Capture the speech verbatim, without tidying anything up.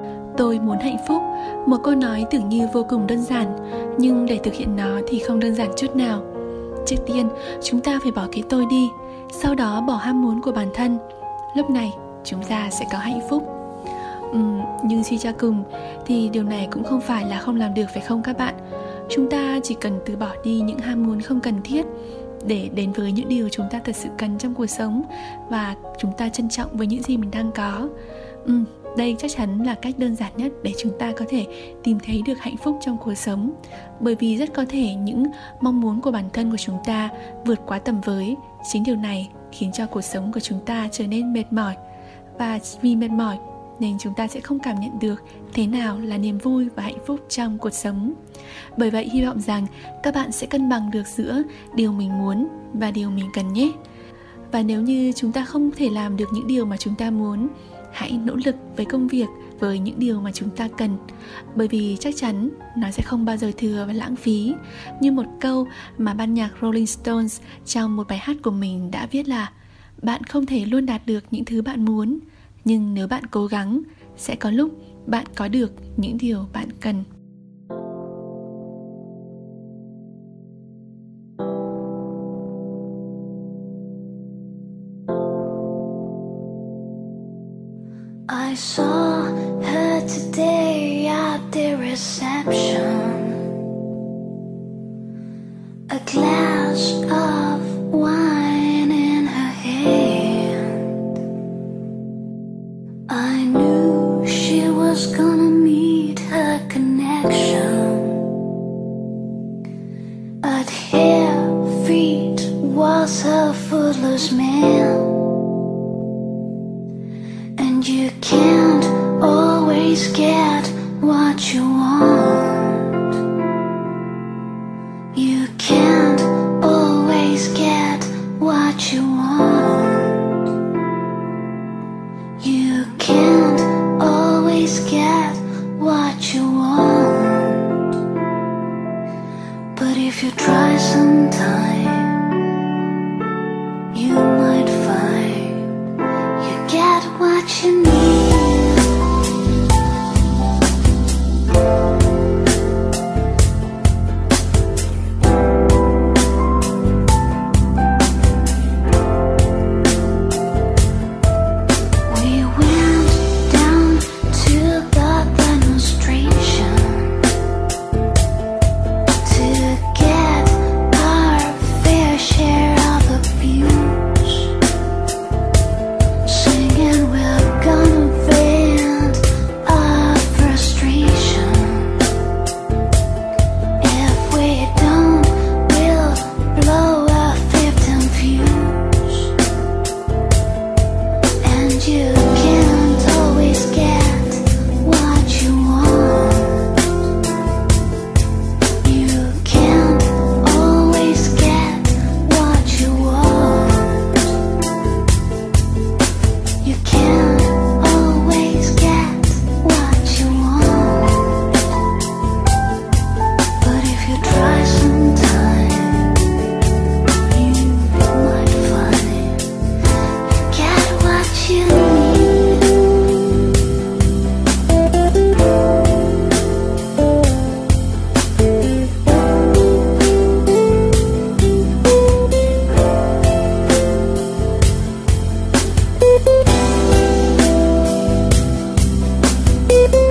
Tôi muốn hạnh phúc, một câu nói tưởng như vô cùng đơn giản, nhưng để thực hiện nó thì không đơn giản chút nào. Trước tiên, chúng ta phải bỏ cái tôi đi, sau đó bỏ ham muốn của bản thân. Lúc này, chúng ta sẽ có hạnh phúc. uhm, Nhưng suy cho cùng thì điều này cũng không phải là không làm được, phải không các bạn? Chúng ta chỉ cần từ bỏ đi những ham muốn không cần thiết để đến với những điều chúng ta thật sự cần trong cuộc sống, và chúng ta trân trọng với những gì mình đang có. uhm, Đây chắc chắn là cách đơn giản nhất để chúng ta có thể tìm thấy được hạnh phúc trong cuộc sống. Bởi vì rất có thể những mong muốn của bản thân của chúng ta vượt quá tầm với. Chính điều này khiến cho cuộc sống của chúng ta trở nên mệt mỏi. Và vì mệt mỏi nên chúng ta sẽ không cảm nhận được thế nào là niềm vui và hạnh phúc trong cuộc sống. Bởi vậy hy vọng rằng các bạn sẽ cân bằng được giữa điều mình muốn và điều mình cần nhé. Và nếu như chúng ta không thể làm được những điều mà chúng ta muốn, hãy nỗ lực với công việc, với những điều mà chúng ta cần. Bởi vì chắc chắn nó sẽ không bao giờ thừa và lãng phí. Như một câu mà ban nhạc Rolling Stones trong một bài hát của mình đã viết là: bạn không thể luôn đạt được những thứ bạn muốn, nhưng nếu bạn cố gắng, sẽ có lúc bạn có được những điều bạn cần. I saw her today at the reception. A glass of wine in her hand. I knew she was gonna meet her connection. At her feet was her footloose man. You can't always get what you want. You can't always get what you want. You can't always get what you want. But if you try sometime, you might find you get what you need. Thank you.